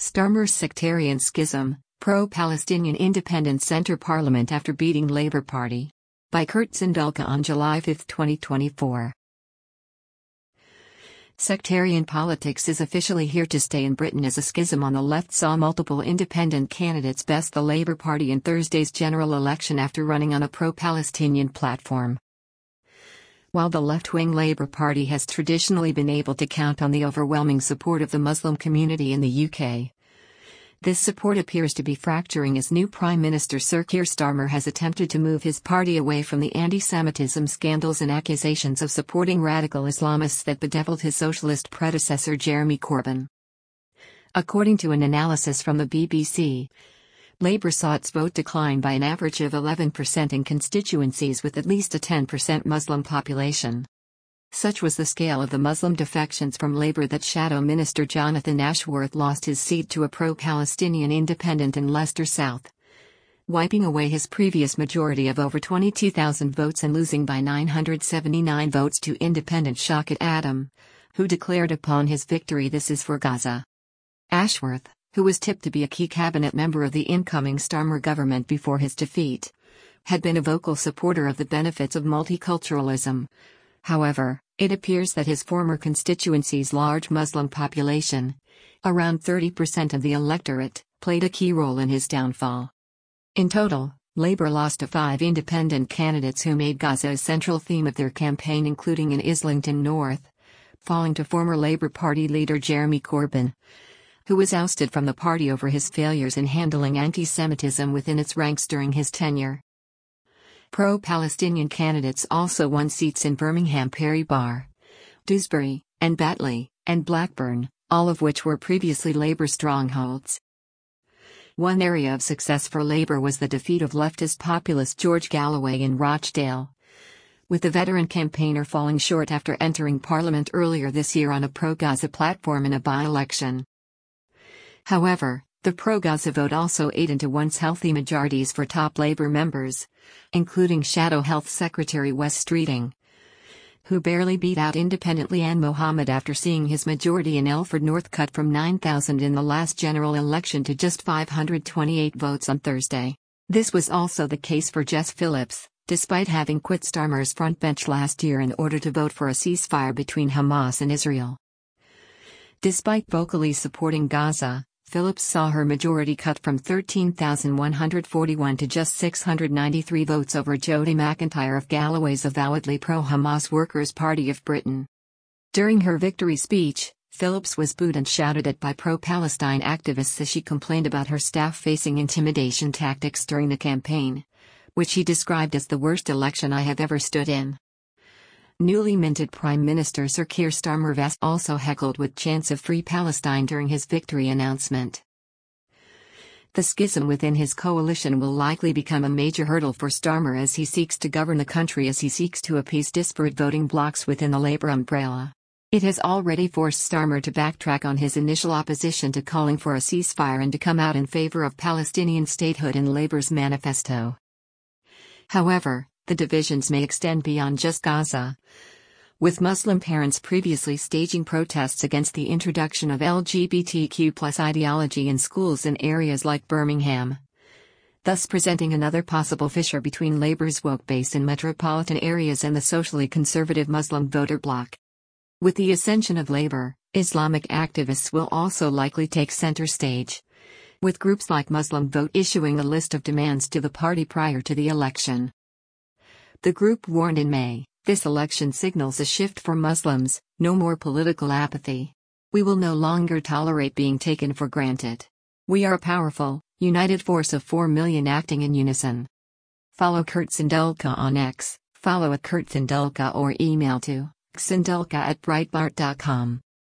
Starmer's sectarian schism, pro-Palestinian Independent Center Parliament after beating Labour Party. By Kurt Sindulka on July 5, 2024. Sectarian politics is officially here to stay in Britain as a schism on the left saw multiple independent candidates best the Labour Party in Thursday's general election after running on a pro-Palestinian platform. While the left-wing Labour Party has traditionally been able to count on the overwhelming support of the Muslim community in the UK, this support appears to be fracturing as new Prime Minister Sir Keir Starmer has attempted to move his party away from the anti-Semitism scandals and accusations of supporting radical Islamists that bedeviled his socialist predecessor Jeremy Corbyn. According to an analysis from the BBC, Labour saw its vote decline by an average of 11% in constituencies with at least a 10% Muslim population. Such was the scale of the Muslim defections from Labour that Shadow Minister Jonathan Ashworth lost his seat to a pro-Palestinian independent in Leicester South, wiping away his previous majority of over 22,000 votes and losing by 979 votes to independent Shaukat Adam, who declared upon his victory, "This is for Gaza." Ashworth, who was tipped to be a key cabinet member of the incoming Starmer government before his defeat, had been a vocal supporter of the benefits of multiculturalism. However, it appears that his former constituency's large Muslim population, around 30% of the electorate, played a key role in his downfall. In total, Labour lost to 5 independent candidates who made Gaza a central theme of their campaign, including in Islington North, falling to former Labour Party leader Jeremy Corbyn, who was ousted from the party over his failures in handling anti-Semitism within its ranks during his tenure. Pro-Palestinian candidates also won seats in Birmingham, Perry Barr, Dewsbury, and Batley, and Blackburn, all of which were previously Labour strongholds. One area of success for Labour was the defeat of leftist populist George Galloway in Rochdale, with the veteran campaigner falling short after entering Parliament earlier this year on a pro-Gaza platform in a by-election. However, the pro-Gaza vote also ate into once healthy majorities for top Labour members, including Shadow Health Secretary Wes Streeting, who barely beat out independent Leanne Mohammed after seeing his majority in Elford North cut from 9,000 in the last general election to just 528 votes on Thursday. This was also the case for Jess Phillips, despite having quit Starmer's frontbench last year in order to vote for a ceasefire between Hamas and Israel. Despite vocally supporting Gaza, Phillips saw her majority cut from 13,141 to just 693 votes over Jodie McIntyre of Galloway's avowedly pro-Hamas Workers' Party of Britain. During her victory speech, Phillips was booed and shouted at by pro-Palestine activists as she complained about her staff facing intimidation tactics during the campaign, which he described as the worst election I have ever stood in. Newly minted Prime Minister Sir Keir Starmer also heckled with chants of Free Palestine during his victory announcement. The schism within his coalition will likely become a major hurdle for Starmer as he seeks to govern the country as he seeks to appease disparate voting blocs within the Labour umbrella. It has already forced Starmer to backtrack on his initial opposition to calling for a ceasefire and to come out in favour of Palestinian statehood in Labour's manifesto. However, the divisions may extend beyond just Gaza, with Muslim parents previously staging protests against the introduction of LGBTQ+ ideology in schools in areas like Birmingham, thus presenting another possible fissure between Labour's woke base in metropolitan areas and the socially conservative Muslim voter bloc. With the ascension of Labour, Islamic activists will also likely take centre stage, with groups like Muslim Vote issuing a list of demands to the party prior to the election. The group warned in May, "This election signals a shift for Muslims, no more political apathy. We will no longer tolerate being taken for granted. We are a powerful, united force of 4 million acting in unison." Follow Kurt Sindulka on X, follow @KurtSindulka or email to sindulka@breitbart.com.